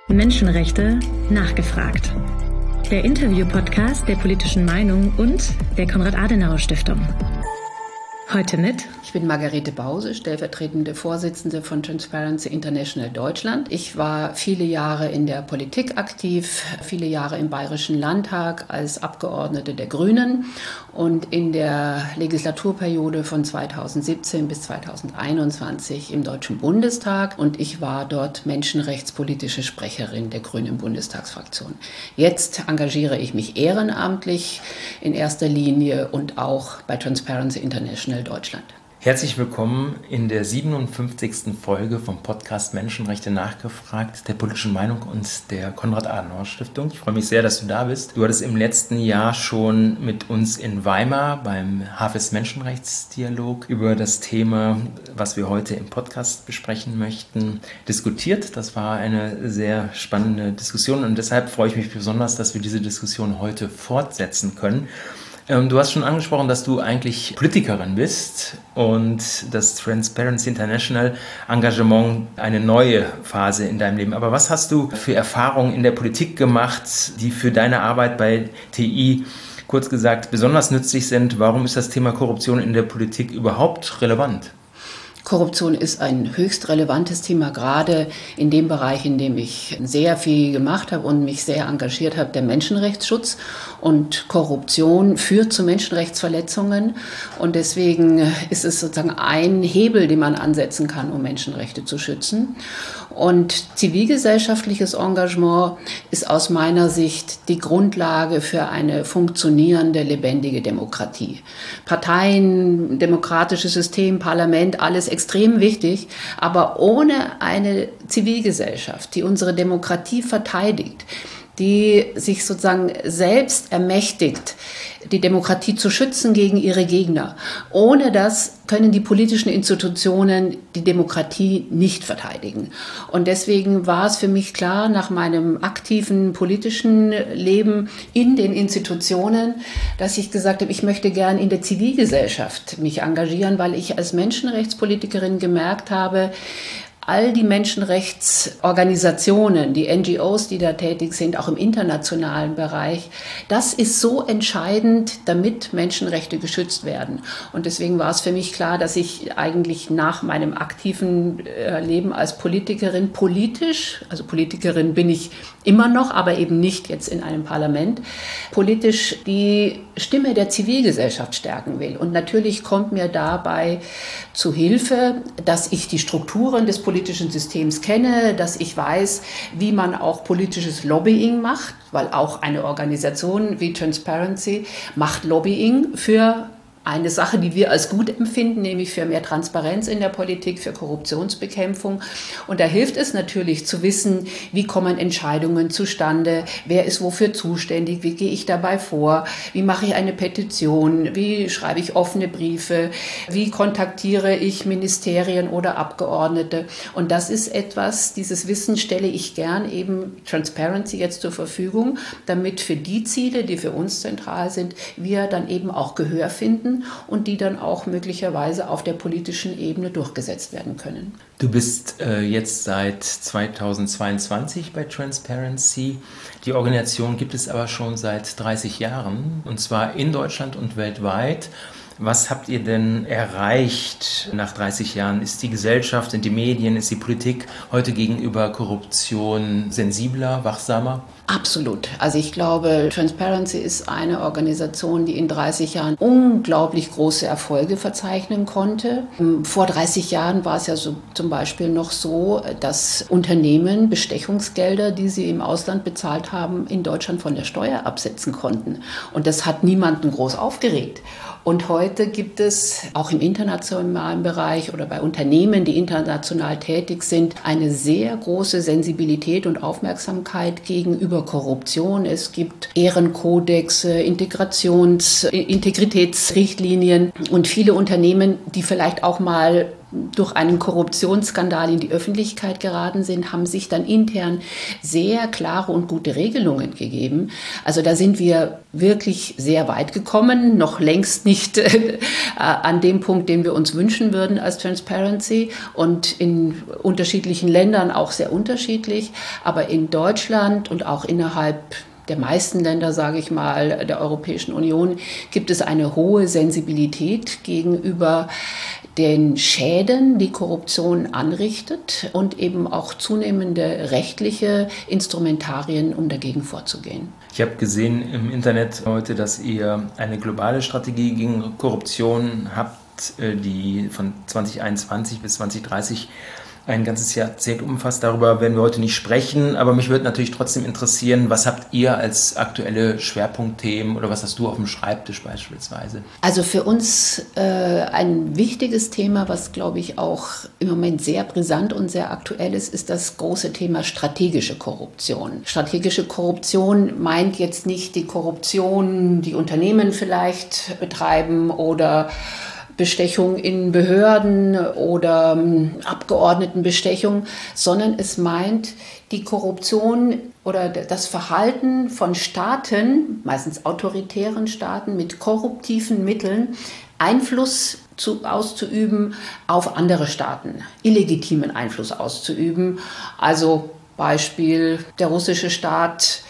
Menschenrechte nachgefragt. Der Interview-Podcast der Politischen Meinung und der Konrad-Adenauer-Stiftung. Heute mit... Ich bin Margarete Bause, stellvertretende Vorsitzende von Transparency International Deutschland. Ich war viele Jahre in der Politik aktiv, viele Jahre im Bayerischen Landtag als Abgeordnete der Grünen und in der Legislaturperiode von 2017 bis 2021 im Deutschen Bundestag. Und ich war dort menschenrechtspolitische Sprecherin der Grünen Bundestagsfraktion. Jetzt engagiere ich mich ehrenamtlich in erster Linie und auch bei Transparency International Deutschland. Herzlich willkommen in der 57. Folge vom Podcast Menschenrechte nachgefragt, der Politischen Meinung und der Konrad-Adenauer-Stiftung. Ich freue mich sehr, dass du da bist. Du hattest im letzten Jahr schon mit uns in Weimar beim HAFES Menschenrechtsdialog über das Thema, was wir heute im Podcast besprechen möchten, diskutiert. Das war eine sehr spannende Diskussion und deshalb freue ich mich besonders, dass wir diese Diskussion heute fortsetzen können. Du hast schon angesprochen, dass du eigentlich Politikerin bist und das Transparency International Engagement eine neue Phase in deinem Leben. Aber was hast du für Erfahrungen in der Politik gemacht, die für deine Arbeit bei TI, kurz gesagt, besonders nützlich sind? Warum ist das Thema Korruption in der Politik überhaupt relevant? Korruption ist ein höchst relevantes Thema, gerade in dem Bereich, in dem ich sehr viel gemacht habe und mich sehr engagiert habe, der Menschenrechtsschutz. Und Korruption führt zu Menschenrechtsverletzungen. Und deswegen ist es sozusagen ein Hebel, den man ansetzen kann, um Menschenrechte zu schützen. Und zivilgesellschaftliches Engagement ist aus meiner Sicht die Grundlage für eine funktionierende, lebendige Demokratie. Parteien, demokratisches System, Parlament, alles extrem wichtig. Aber ohne eine Zivilgesellschaft, die unsere Demokratie verteidigt, die sich sozusagen selbst ermächtigt, die Demokratie zu schützen gegen ihre Gegner. Ohne das können die politischen Institutionen die Demokratie nicht verteidigen. Und deswegen war es für mich klar, nach meinem aktiven politischen Leben in den Institutionen, dass ich gesagt habe, ich möchte gern in der Zivilgesellschaft mich engagieren, weil ich als Menschenrechtspolitikerin gemerkt habe, all die Menschenrechtsorganisationen, die NGOs, die da tätig sind, auch im internationalen Bereich, das ist so entscheidend, damit Menschenrechte geschützt werden. Und deswegen war es für mich klar, dass ich eigentlich nach meinem aktiven Leben als Politikerin politisch, also Politikerin bin ich immer noch, aber eben nicht jetzt in einem Parlament, politisch die Stimme der Zivilgesellschaft stärken will. Und natürlich kommt mir dabei zu Hilfe, dass ich die Strukturen des politischen Systems kenne, dass ich weiß, wie man auch politisches Lobbying macht, weil auch eine Organisation wie Transparency macht Lobbying für eine Sache, die wir als gut empfinden, nämlich für mehr Transparenz in der Politik, für Korruptionsbekämpfung. Und da hilft es natürlich zu wissen, wie kommen Entscheidungen zustande, wer ist wofür zuständig, wie gehe ich dabei vor, wie mache ich eine Petition, wie schreibe ich offene Briefe, wie kontaktiere ich Ministerien oder Abgeordnete. Und das ist etwas, dieses Wissen stelle ich gern eben Transparency jetzt zur Verfügung, damit für die Ziele, die für uns zentral sind, wir dann eben auch Gehör finden und die dann auch möglicherweise auf der politischen Ebene durchgesetzt werden können. Du bist jetzt seit 2022 bei Transparency. Die Organisation gibt es aber schon seit 30 Jahren, und zwar in Deutschland und weltweit. Was habt ihr denn erreicht nach 30 Jahren? Ist die Gesellschaft, sind die Medien, ist die Politik heute gegenüber Korruption sensibler, wachsamer? Absolut. Also ich glaube, Transparency ist eine Organisation, die in 30 Jahren unglaublich große Erfolge verzeichnen konnte. Vor 30 Jahren war es ja so, zum Beispiel noch so, dass Unternehmen Bestechungsgelder, die sie im Ausland bezahlt haben, in Deutschland von der Steuer absetzen konnten. Und das hat niemanden groß aufgeregt. Und heute gibt es auch im internationalen Bereich oder bei Unternehmen, die international tätig sind, eine sehr große Sensibilität und Aufmerksamkeit gegenüber Korruption. Es gibt Ehrenkodexe, Integritätsrichtlinien und viele Unternehmen, die vielleicht auch mal durch einen Korruptionsskandal in die Öffentlichkeit geraten sind, haben sich dann intern sehr klare und gute Regelungen gegeben. Also da sind wir wirklich sehr weit gekommen, noch längst nicht an dem Punkt, den wir uns wünschen würden als Transparency, und in unterschiedlichen Ländern auch sehr unterschiedlich. Aber in Deutschland und auch innerhalb der meisten Länder, sage ich mal, der Europäischen Union gibt es eine hohe Sensibilität gegenüber den Schäden, die Korruption anrichtet, und eben auch zunehmende rechtliche Instrumentarien, um dagegen vorzugehen. Ich habe gesehen im Internet heute, dass ihr eine globale Strategie gegen Korruption habt, die von 2021 bis 2030 ein ganzes Jahrzehnt umfasst. Darüber werden wir heute nicht sprechen, aber mich würde natürlich trotzdem interessieren, was habt ihr als aktuelle Schwerpunktthemen oder was hast du auf dem Schreibtisch beispielsweise? Also für uns ein wichtiges Thema, was, glaube ich, auch im Moment sehr brisant und sehr aktuell ist das große Thema strategische Korruption. Strategische Korruption meint jetzt nicht die Korruption, die Unternehmen vielleicht betreiben oder Bestechung in Behörden oder Abgeordnetenbestechung, sondern es meint die Korruption oder das Verhalten von Staaten, meistens autoritären Staaten, mit korruptiven Mitteln Einfluss auszuüben auf andere Staaten, illegitimen Einfluss auszuüben. Also Beispiel der russische Staat,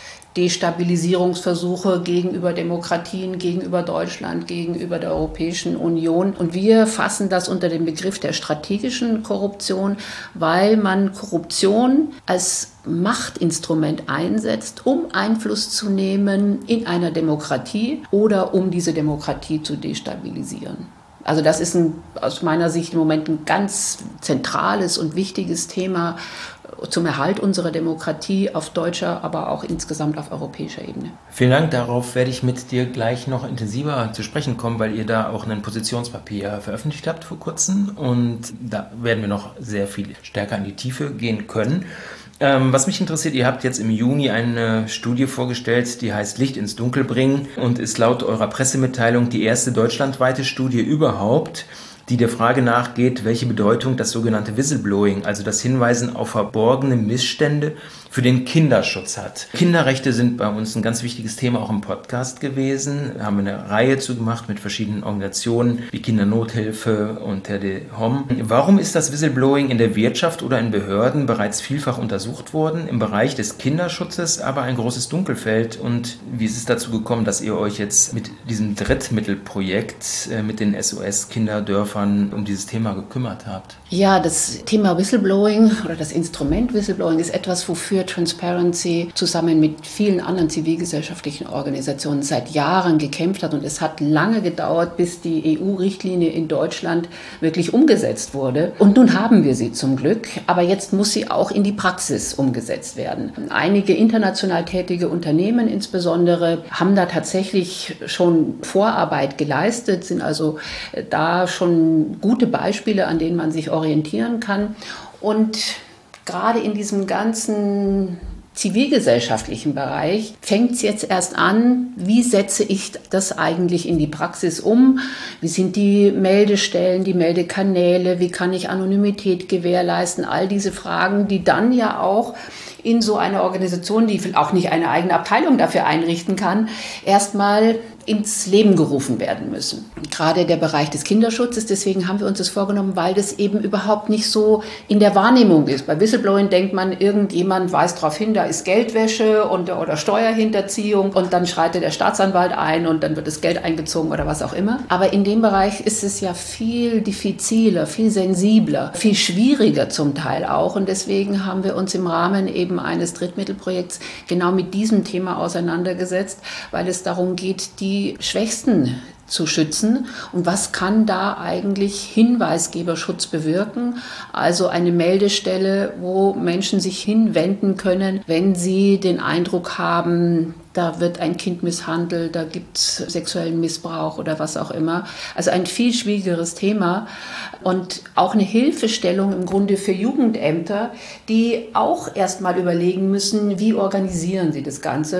Destabilisierungsversuche gegenüber Demokratien, gegenüber Deutschland, gegenüber der Europäischen Union. Und wir fassen das unter dem Begriff der strategischen Korruption, weil man Korruption als Machtinstrument einsetzt, um Einfluss zu nehmen in einer Demokratie oder um diese Demokratie zu destabilisieren. Also das ist aus meiner Sicht im Moment ein ganz zentrales und wichtiges Thema zum Erhalt unserer Demokratie auf deutscher, aber auch insgesamt auf europäischer Ebene. Vielen Dank, darauf werde ich mit dir gleich noch intensiver zu sprechen kommen, weil ihr da auch ein Positionspapier veröffentlicht habt vor kurzem und da werden wir noch sehr viel stärker in die Tiefe gehen können. Was mich interessiert, ihr habt jetzt im Juni eine Studie vorgestellt, die heißt Licht ins Dunkel bringen und ist laut eurer Pressemitteilung die erste deutschlandweite Studie überhaupt, die der Frage nachgeht, welche Bedeutung das sogenannte Whistleblowing, also das Hinweisen auf verborgene Missstände, für den Kinderschutz hat. Kinderrechte sind bei uns ein ganz wichtiges Thema auch im Podcast gewesen. Da haben wir eine Reihe zu gemacht mit verschiedenen Organisationen wie Kindernothilfe und Terre des Hommes. Warum ist das Whistleblowing in der Wirtschaft oder in Behörden bereits vielfach untersucht worden? Im Bereich des Kinderschutzes aber ein großes Dunkelfeld. Und wie ist es dazu gekommen, dass ihr euch jetzt mit diesem Drittmittelprojekt mit den SOS-Kinderdörfern um dieses Thema gekümmert habt? Ja, das Thema Whistleblowing oder das Instrument Whistleblowing ist etwas, wofür Transparency zusammen mit vielen anderen zivilgesellschaftlichen Organisationen seit Jahren gekämpft hat. Und es hat lange gedauert, bis die EU-Richtlinie in Deutschland wirklich umgesetzt wurde. Und nun haben wir sie zum Glück, aber jetzt muss sie auch in die Praxis umgesetzt werden. Einige international tätige Unternehmen insbesondere haben da tatsächlich schon Vorarbeit geleistet, sind also da schon gute Beispiele, an denen man sich orientieren kann. Und gerade in diesem ganzen zivilgesellschaftlichen Bereich fängt es jetzt erst an, wie setze ich das eigentlich in die Praxis um? Wie sind die Meldestellen, die Meldekanäle? Wie kann ich Anonymität gewährleisten? All diese Fragen, die dann ja auch in so einer Organisation, die auch nicht eine eigene Abteilung dafür einrichten kann, erstmal ins Leben gerufen werden müssen. Gerade der Bereich des Kinderschutzes, deswegen haben wir uns das vorgenommen, weil das eben überhaupt nicht so in der Wahrnehmung ist. Bei Whistleblowing denkt man, irgendjemand weist darauf hin, da ist Geldwäsche oder Steuerhinterziehung und dann schreitet der Staatsanwalt ein und dann wird das Geld eingezogen oder was auch immer. Aber in dem Bereich ist es ja viel diffiziler, viel sensibler, viel schwieriger zum Teil auch und deswegen haben wir uns im Rahmen eben eines Drittmittelprojekts genau mit diesem Thema auseinandergesetzt, weil es darum geht, die Schwächsten zu schützen. Und was kann da eigentlich Hinweisgeberschutz bewirken? Also eine Meldestelle, wo Menschen sich hinwenden können, wenn sie den Eindruck haben, da wird ein Kind misshandelt, da gibt es sexuellen Missbrauch oder was auch immer. Also ein viel schwierigeres Thema und auch eine Hilfestellung im Grunde für Jugendämter, die auch erstmal überlegen müssen, wie organisieren sie das Ganze.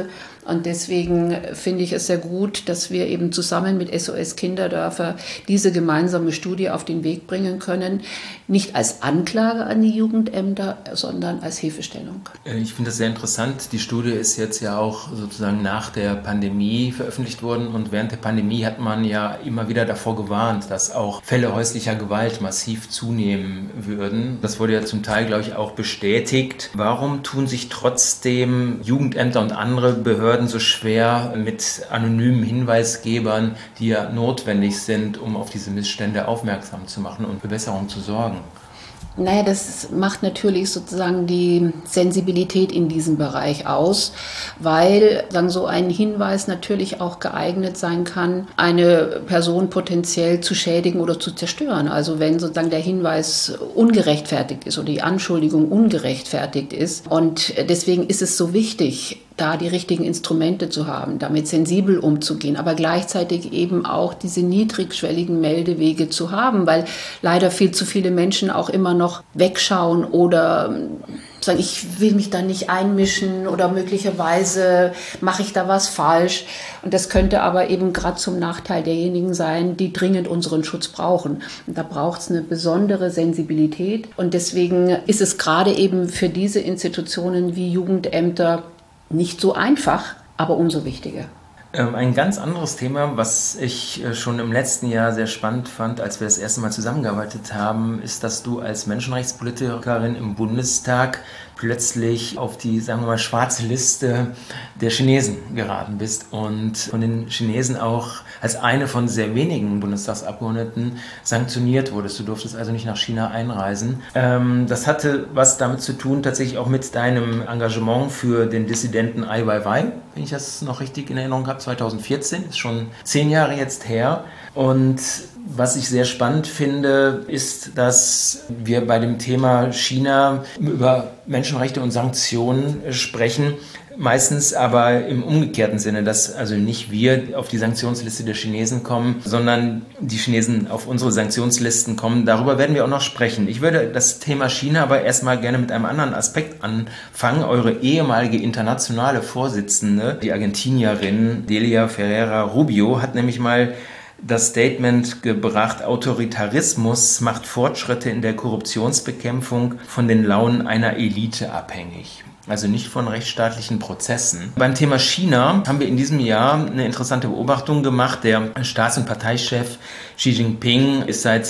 Und deswegen finde ich es sehr gut, dass wir eben zusammen mit SOS Kinderdörfer diese gemeinsame Studie auf den Weg bringen können. Nicht als Anklage an die Jugendämter, sondern als Hilfestellung. Ich finde das sehr interessant. Die Studie ist jetzt ja auch sozusagen nach der Pandemie veröffentlicht worden. Und während der Pandemie hat man ja immer wieder davor gewarnt, dass auch Fälle häuslicher Gewalt massiv zunehmen würden. Das wurde ja zum Teil, glaube ich, auch bestätigt. Warum tun sich trotzdem Jugendämter und andere Behörden so schwer mit anonymen Hinweisgebern, die ja notwendig sind, um auf diese Missstände aufmerksam zu machen und für Besserung zu sorgen? Naja, das macht natürlich sozusagen die Sensibilität in diesem Bereich aus, weil dann so ein Hinweis natürlich auch geeignet sein kann, eine Person potenziell zu schädigen oder zu zerstören. Also wenn sozusagen der Hinweis ungerechtfertigt ist oder die Anschuldigung ungerechtfertigt ist. Und deswegen ist es so wichtig, da die richtigen Instrumente zu haben, damit sensibel umzugehen, aber gleichzeitig eben auch diese niedrigschwelligen Meldewege zu haben, weil leider viel zu viele Menschen auch immer noch wegschauen oder sagen, ich will mich da nicht einmischen oder möglicherweise mache ich da was falsch. Und das könnte aber eben gerade zum Nachteil derjenigen sein, die dringend unseren Schutz brauchen. Und da braucht es eine besondere Sensibilität. Und deswegen ist es gerade eben für diese Institutionen wie Jugendämter nicht so einfach, aber umso wichtiger. Ein ganz anderes Thema, was ich schon im letzten Jahr sehr spannend fand, als wir das erste Mal zusammengearbeitet haben, ist, dass du als Menschenrechtspolitikerin im Bundestag plötzlich auf die, sagen wir mal, schwarze Liste der Chinesen geraten bist und von den Chinesen auch als eine von sehr wenigen Bundestagsabgeordneten sanktioniert wurdest. Du durftest also nicht nach China einreisen. Das hatte was damit zu tun, tatsächlich auch mit deinem Engagement für den Dissidenten Ai Weiwei, wenn ich das noch richtig in Erinnerung habe, 2014, ist schon 10 Jahre jetzt her. Und was ich sehr spannend finde, ist, dass wir bei dem Thema China über Menschenrechte und Sanktionen sprechen, meistens aber im umgekehrten Sinne, dass also nicht wir auf die Sanktionsliste der Chinesen kommen, sondern die Chinesen auf unsere Sanktionslisten kommen. Darüber werden wir auch noch sprechen. Ich würde das Thema China aber erstmal gerne mit einem anderen Aspekt anfangen. Eure ehemalige internationale Vorsitzende, die Argentinierin Delia Ferreira Rubio, hat nämlich mal das Statement gebracht, Autoritarismus macht Fortschritte in der Korruptionsbekämpfung von den Launen einer Elite abhängig. Also nicht von rechtsstaatlichen Prozessen. Beim Thema China haben wir in diesem Jahr eine interessante Beobachtung gemacht. Der Staats- und Parteichef Xi Jinping ist seit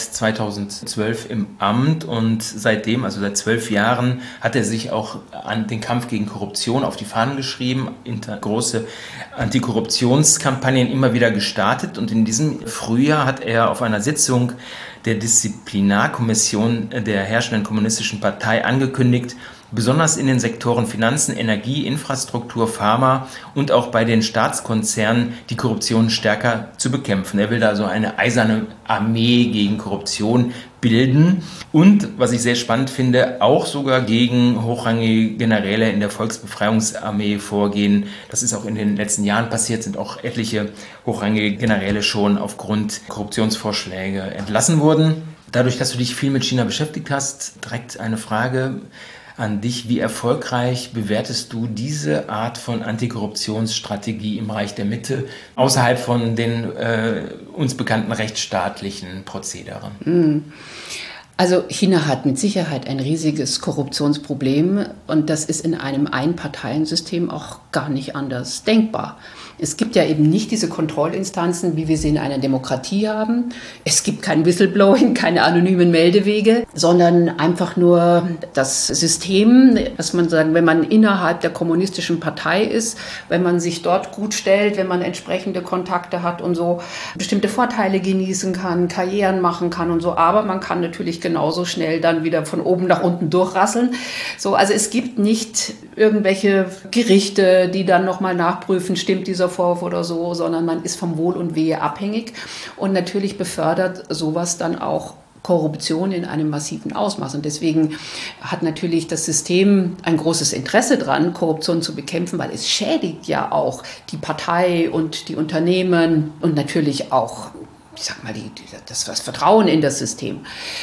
2012 im Amt und seitdem, also seit 12 Jahren, hat er sich auch an den Kampf gegen Korruption auf die Fahnen geschrieben, große Antikorruptionskampagnen immer wieder gestartet und in diesem Frühjahr hat er auf einer Sitzung der Disziplinarkommission der herrschenden kommunistischen Partei angekündigt, besonders in den Sektoren Finanzen, Energie, Infrastruktur, Pharma und auch bei den Staatskonzernen die Korruption stärker zu bekämpfen. Er will da so eine eiserne Armee gegen Korruption bilden und, was ich sehr spannend finde, auch sogar gegen hochrangige Generäle in der Volksbefreiungsarmee vorgehen. Das ist auch in den letzten Jahren passiert, sind auch etliche hochrangige Generäle schon aufgrund Korruptionsvorschläge entlassen worden. Dadurch, dass du dich viel mit China beschäftigt hast, direkt eine Frage an dich. Wie erfolgreich bewertest du diese Art von Antikorruptionsstrategie im Reich der Mitte außerhalb von den uns bekannten rechtsstaatlichen Prozederen? Also China hat mit Sicherheit ein riesiges Korruptionsproblem und das ist in einem Einparteiensystem auch gar nicht anders denkbar. Es gibt ja eben nicht diese Kontrollinstanzen, wie wir sie in einer Demokratie haben. Es gibt kein Whistleblowing, keine anonymen Meldewege, sondern einfach nur das System, dass man sagen, wenn man innerhalb der kommunistischen Partei ist, wenn man sich dort gut stellt, wenn man entsprechende Kontakte hat und so bestimmte Vorteile genießen kann, Karrieren machen kann und so, aber man kann natürlich genauso schnell dann wieder von oben nach unten durchrasseln. So, also es gibt nicht irgendwelche Gerichte, die dann nochmal nachprüfen, stimmt dieser Vorwurf oder so, sondern man ist vom Wohl und Wehe abhängig und natürlich befördert sowas dann auch Korruption in einem massiven Ausmaß. Und deswegen hat natürlich das System ein großes Interesse daran, Korruption zu bekämpfen, weil es schädigt ja auch die Partei und die Unternehmen und natürlich auch das Vertrauen in das System.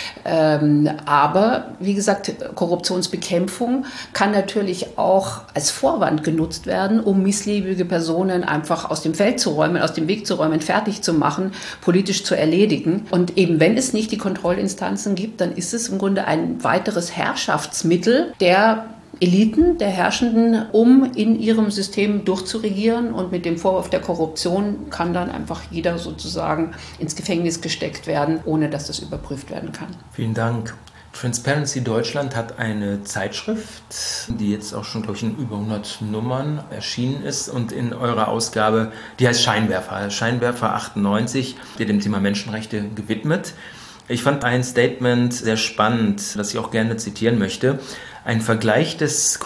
Aber wie gesagt, Korruptionsbekämpfung kann natürlich auch als Vorwand genutzt werden, um missliebige Personen einfach aus dem Feld zu räumen, aus dem Weg zu räumen, fertig zu machen, politisch zu erledigen. Und eben wenn es nicht die Kontrollinstanzen gibt, dann ist es im Grunde ein weiteres Herrschaftsmittel der Eliten, der Herrschenden, um in ihrem System durchzuregieren. Und mit dem Vorwurf der Korruption kann dann einfach jeder sozusagen ins Gefängnis gesteckt werden, ohne dass das überprüft werden kann. Vielen Dank. Transparency Deutschland hat eine Zeitschrift, die jetzt auch schon, glaube ich, in über 100 Nummern erschienen ist. Und in eurer Ausgabe, die heißt Scheinwerfer 98, die dem Thema Menschenrechte gewidmet. Ich fand ein Statement sehr spannend, das ich auch gerne zitieren möchte. Ein Vergleich des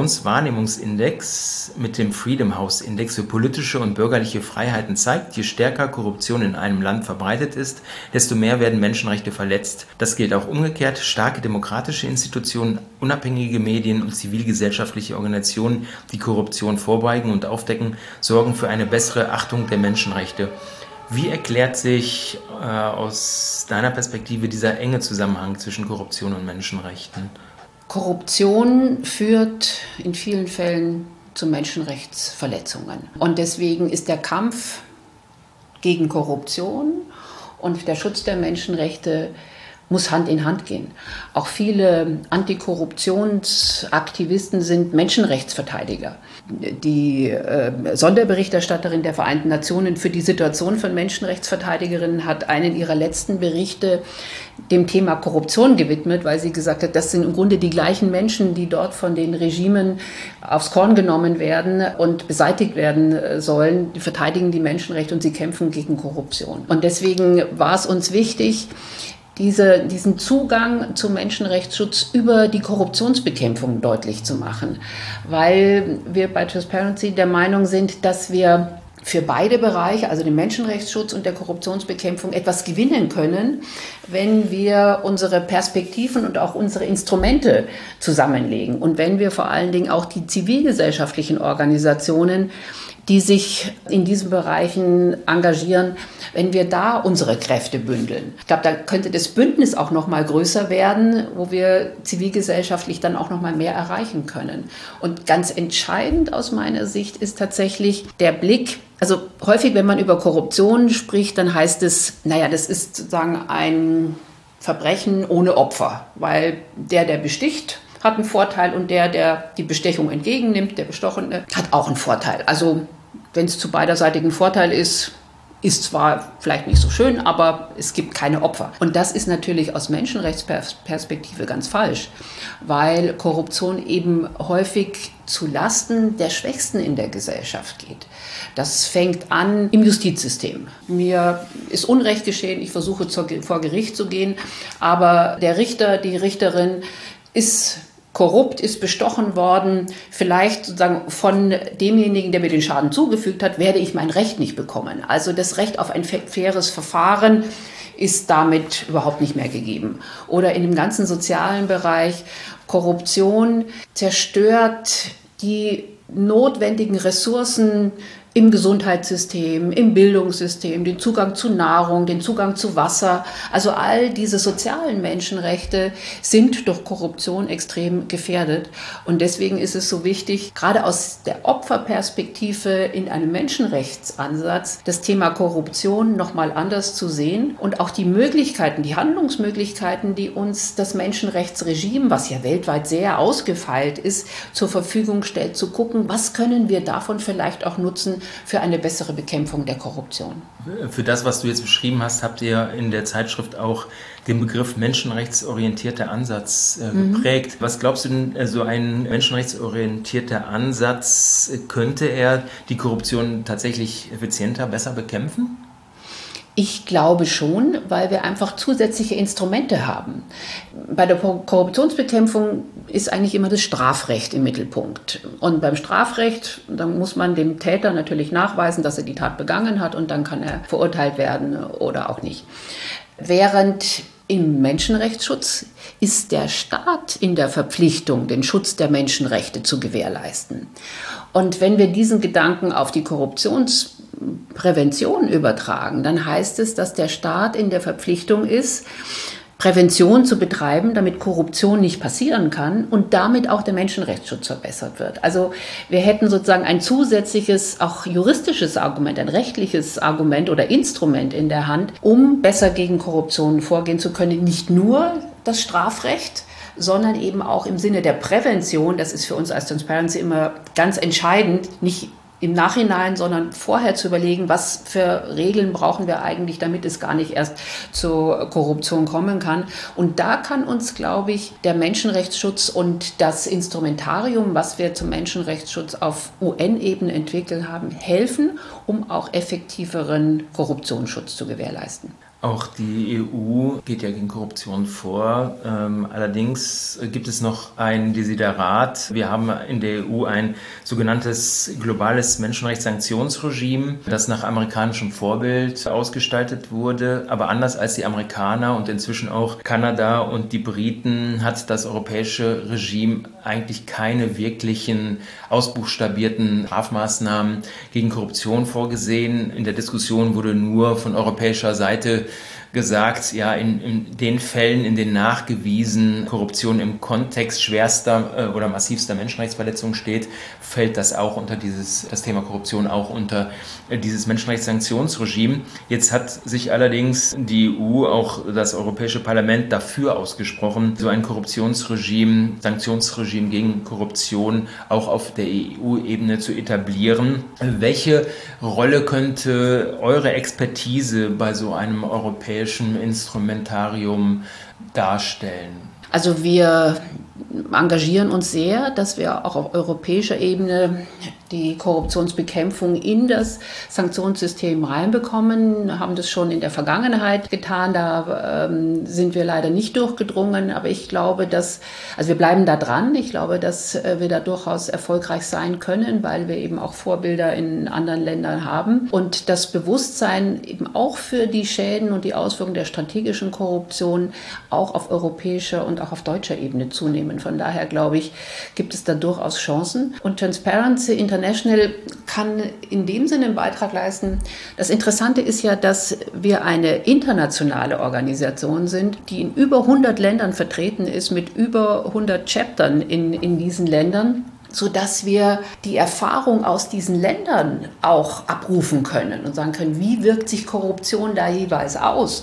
Korruptionswahrnehmungsindex mit dem Freedom House Index für politische und bürgerliche Freiheiten zeigt, je stärker Korruption in einem Land verbreitet ist, desto mehr werden Menschenrechte verletzt. Das gilt auch umgekehrt. Starke demokratische Institutionen, unabhängige Medien und zivilgesellschaftliche Organisationen, die Korruption vorbeugen und aufdecken, sorgen für eine bessere Achtung der Menschenrechte. Wie erklärt sich aus deiner Perspektive dieser enge Zusammenhang zwischen Korruption und Menschenrechten? Korruption führt in vielen Fällen zu Menschenrechtsverletzungen. Und deswegen ist der Kampf gegen Korruption und der Schutz der Menschenrechte muss Hand in Hand gehen. Auch viele Antikorruptionsaktivisten sind Menschenrechtsverteidiger. Die Sonderberichterstatterin der Vereinten Nationen für die Situation von Menschenrechtsverteidigerinnen hat einen ihrer letzten Berichte dem Thema Korruption gewidmet, weil sie gesagt hat, das sind im Grunde die gleichen Menschen, die dort von den Regimen aufs Korn genommen werden und beseitigt werden sollen. Die verteidigen die Menschenrechte und sie kämpfen gegen Korruption. Und deswegen war es uns wichtig, diesen Zugang zum Menschenrechtsschutz über die Korruptionsbekämpfung deutlich zu machen, weil wir bei Transparency der Meinung sind, dass wir für beide Bereiche, also den Menschenrechtsschutz und der Korruptionsbekämpfung, etwas gewinnen können, wenn wir unsere Perspektiven und auch unsere Instrumente zusammenlegen und wenn wir vor allen Dingen auch die zivilgesellschaftlichen Organisationen, die sich in diesen Bereichen engagieren, wenn wir da unsere Kräfte bündeln. Ich glaube, da könnte das Bündnis auch noch mal größer werden, wo wir zivilgesellschaftlich dann auch noch mal mehr erreichen können. Und ganz entscheidend aus meiner Sicht ist tatsächlich der Blick. Also häufig, wenn man über Korruption spricht, dann heißt es, das ist sozusagen ein Verbrechen ohne Opfer, weil der besticht, hat einen Vorteil und der die Bestechung entgegennimmt, der Bestochene, hat auch einen Vorteil. Also wenn es zu beiderseitigen Vorteil ist zwar vielleicht nicht so schön, aber es gibt keine Opfer. Und das ist natürlich aus Menschenrechtsperspektive ganz falsch, weil Korruption eben häufig zu Lasten der Schwächsten in der Gesellschaft geht. Das fängt an im Justizsystem. Mir ist Unrecht geschehen, ich versuche vor Gericht zu gehen, aber der Richter, die Richterin ist korrupt, ist bestochen worden, vielleicht sozusagen von demjenigen, der mir den Schaden zugefügt hat, werde ich mein Recht nicht bekommen. Also das Recht auf ein faires Verfahren ist damit überhaupt nicht mehr gegeben. Oder in dem ganzen sozialen Bereich, Korruption zerstört die notwendigen Ressourcen im Gesundheitssystem, im Bildungssystem, den Zugang zu Nahrung, den Zugang zu Wasser. Also all diese sozialen Menschenrechte sind durch Korruption extrem gefährdet. Und deswegen ist es so wichtig, gerade aus der Opferperspektive in einem Menschenrechtsansatz, das Thema Korruption nochmal anders zu sehen und auch die Möglichkeiten, die Handlungsmöglichkeiten, die uns das Menschenrechtsregime, was ja weltweit sehr ausgefeilt ist, zur Verfügung stellt, zu gucken, was können wir davon vielleicht auch nutzen für eine bessere Bekämpfung der Korruption. Für das, was du jetzt beschrieben hast, habt ihr in der Zeitschrift auch den Begriff menschenrechtsorientierter Ansatz geprägt. Was glaubst du denn, so ein menschenrechtsorientierter Ansatz, könnte er die Korruption tatsächlich effizienter, besser bekämpfen? Ich glaube schon, weil wir einfach zusätzliche Instrumente haben. Bei der Korruptionsbekämpfung ist eigentlich immer das Strafrecht im Mittelpunkt. Und beim Strafrecht, dann muss man dem Täter natürlich nachweisen, dass er die Tat begangen hat und dann kann er verurteilt werden oder auch nicht. Während im Menschenrechtsschutz ist der Staat in der Verpflichtung, den Schutz der Menschenrechte zu gewährleisten. Und wenn wir diesen Gedanken auf die Korruptionsbekämpfung Prävention übertragen, dann heißt es, dass der Staat in der Verpflichtung ist, Prävention zu betreiben, damit Korruption nicht passieren kann und damit auch der Menschenrechtsschutz verbessert wird. Also wir hätten sozusagen ein zusätzliches, auch juristisches Argument, ein rechtliches Argument oder Instrument in der Hand, um besser gegen Korruption vorgehen zu können. Nicht nur das Strafrecht, sondern eben auch im Sinne der Prävention. Das ist für uns als Transparency immer ganz entscheidend, nicht im Nachhinein, sondern vorher zu überlegen, was für Regeln brauchen wir eigentlich, damit es gar nicht erst zur Korruption kommen kann. Und da kann uns, glaube ich, der Menschenrechtsschutz und das Instrumentarium, was wir zum Menschenrechtsschutz auf UN-Ebene entwickelt haben, helfen, um auch effektiveren Korruptionsschutz zu gewährleisten. Auch die EU geht ja gegen Korruption vor. Allerdings gibt es noch ein Desiderat. Wir haben in der EU ein sogenanntes globales Menschenrechtssanktionsregime, das nach amerikanischem Vorbild ausgestaltet wurde. Aber anders als die Amerikaner und inzwischen auch Kanada und die Briten hat das europäische Regime eigentlich keine wirklichen ausbuchstabierten Strafmaßnahmen gegen Korruption vorgesehen. In der Diskussion wurde nur von europäischer Seite gesagt, ja, in den Fällen, in denen nachgewiesen Korruption im Kontext schwerster oder massivster Menschenrechtsverletzungen steht, fällt das auch unter das Thema Korruption auch unter dieses Menschenrechtssanktionsregime. Jetzt hat sich allerdings die EU, auch das Europäische Parlament, dafür ausgesprochen, so ein Korruptionsregime, Sanktionsregime gegen Korruption auch auf der EU-Ebene zu etablieren. Welche Rolle könnte eure Expertise bei so einem europäischen Instrumentarium darstellen? Also wir engagieren uns sehr, dass wir auch auf europäischer Ebene die Korruptionsbekämpfung in das Sanktionssystem reinbekommen, haben das schon in der Vergangenheit getan, da sind wir leider nicht durchgedrungen, aber ich glaube, wir bleiben da dran, ich glaube, dass wir da durchaus erfolgreich sein können, weil wir eben auch Vorbilder in anderen Ländern haben und das Bewusstsein eben auch für die Schäden und die Auswirkungen der strategischen Korruption auch auf europäischer und auch auf deutscher Ebene zunehmen. Von daher, glaube ich, gibt es da durchaus Chancen und Transparency International kann in dem Sinne einen Beitrag leisten. Das Interessante ist ja, dass wir eine internationale Organisation sind, die in über 100 Ländern vertreten ist, mit über 100 Chaptern in diesen Ländern, sodass wir die Erfahrung aus diesen Ländern auch abrufen können und sagen können, wie wirkt sich Korruption da jeweils aus?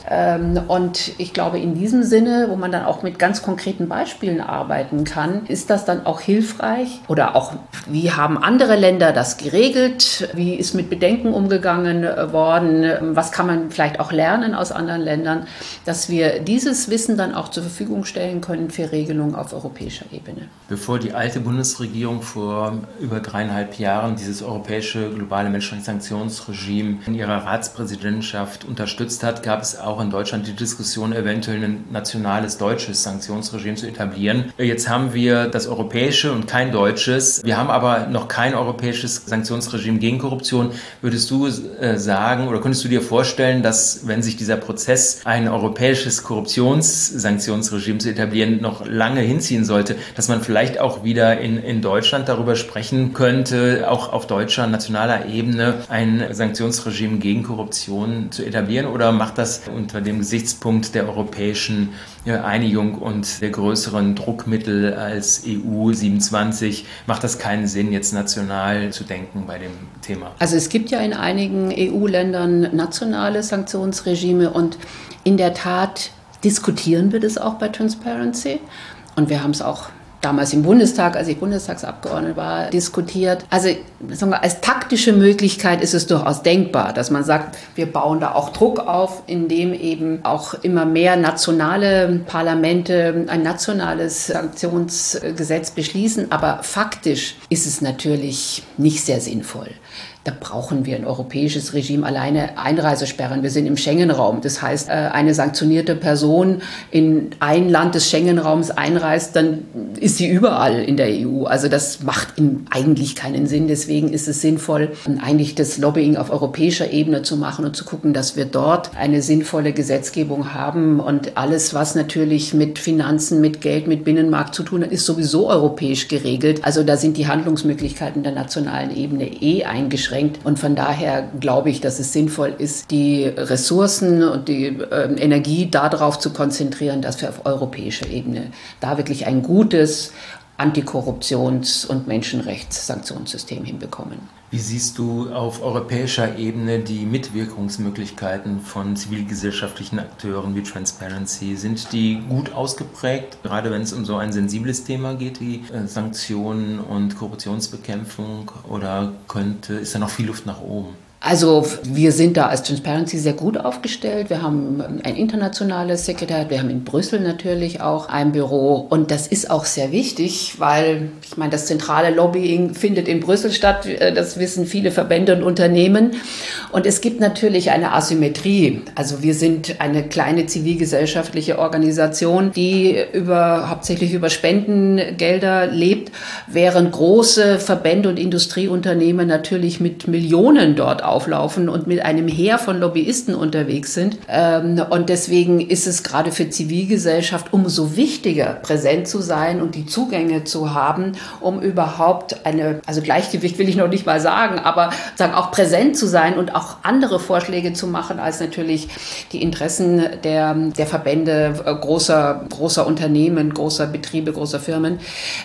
Und ich glaube, in diesem Sinne, wo man dann auch mit ganz konkreten Beispielen arbeiten kann, ist das dann auch hilfreich oder auch, wie haben andere Länder das geregelt? Wie ist mit Bedenken umgegangen worden? Was kann man vielleicht auch lernen aus anderen Ländern, dass wir dieses Wissen dann auch zur Verfügung stellen können für Regelungen auf europäischer Ebene. Bevor die alte Bundesregierung vor über 3,5 Jahren dieses europäische globale Menschenrechtssanktionsregime in ihrer Ratspräsidentschaft unterstützt hat, gab es auch in Deutschland die Diskussion, eventuell ein nationales deutsches Sanktionsregime zu etablieren. Jetzt haben wir das europäische und kein deutsches. Wir haben aber noch kein europäisches Sanktionsregime gegen Korruption. Würdest du sagen oder könntest du dir vorstellen, dass, wenn sich dieser Prozess, ein europäisches Korruptionssanktionsregime zu etablieren, noch lange hinziehen sollte, dass man vielleicht auch wieder in Deutschland darüber sprechen könnte, auch auf deutscher, nationaler Ebene ein Sanktionsregime gegen Korruption zu etablieren? Oder macht das unter dem Gesichtspunkt der europäischen Einigung und der größeren Druckmittel als EU 27, macht das keinen Sinn, jetzt national zu denken bei dem Thema? Also es gibt ja in einigen EU-Ländern nationale Sanktionsregime und in der Tat diskutieren wir das auch bei Transparency und wir haben es auch damals im Bundestag, als ich Bundestagsabgeordnete war, diskutiert. Also sagen wir, als taktische Möglichkeit ist es durchaus denkbar, dass man sagt, wir bauen da auch Druck auf, indem eben auch immer mehr nationale Parlamente ein nationales Sanktionsgesetz beschließen. Aber faktisch ist es natürlich nicht sehr sinnvoll. Da brauchen wir ein europäisches Regime, alleine Einreisesperren. Wir sind im Schengen-Raum. Das heißt, eine sanktionierte Person in ein Land des Schengen-Raums einreist, dann ist sie überall in der EU. Also das macht eigentlich keinen Sinn. Deswegen ist es sinnvoll, eigentlich das Lobbying auf europäischer Ebene zu machen und zu gucken, dass wir dort eine sinnvolle Gesetzgebung haben. Und alles, was natürlich mit Finanzen, mit Geld, mit Binnenmarkt zu tun hat, ist sowieso europäisch geregelt. Also da sind die Handlungsmöglichkeiten der nationalen Ebene eingeschränkt. beschränkt. Und von daher glaube ich, dass es sinnvoll ist, die Ressourcen und die Energie darauf zu konzentrieren, dass wir auf europäischer Ebene da wirklich ein gutes Antikorruptions- und Menschenrechtssanktionssystem hinbekommen. Wie siehst du auf europäischer Ebene die Mitwirkungsmöglichkeiten von zivilgesellschaftlichen Akteuren wie Transparency? Sind die gut ausgeprägt, gerade wenn es um so ein sensibles Thema geht wie Sanktionen und Korruptionsbekämpfung, oder ist da noch viel Luft nach oben? Also wir sind da als Transparency sehr gut aufgestellt. Wir haben ein internationales Sekretariat, wir haben in Brüssel natürlich auch ein Büro. Und das ist auch sehr wichtig, weil ich meine, das zentrale Lobbying findet in Brüssel statt. Das wissen viele Verbände und Unternehmen. Und es gibt natürlich eine Asymmetrie. Also wir sind eine kleine zivilgesellschaftliche Organisation, die hauptsächlich über Spendengelder lebt, während große Verbände und Industrieunternehmen natürlich mit Millionen dort auflaufen und mit einem Heer von Lobbyisten unterwegs sind. Und deswegen ist es gerade für Zivilgesellschaft umso wichtiger, präsent zu sein und die Zugänge zu haben, um überhaupt also Gleichgewicht will ich noch nicht mal sagen, aber auch präsent zu sein und auch andere Vorschläge zu machen, als natürlich die Interessen der Verbände, großer Unternehmen, großer Betriebe, großer Firmen.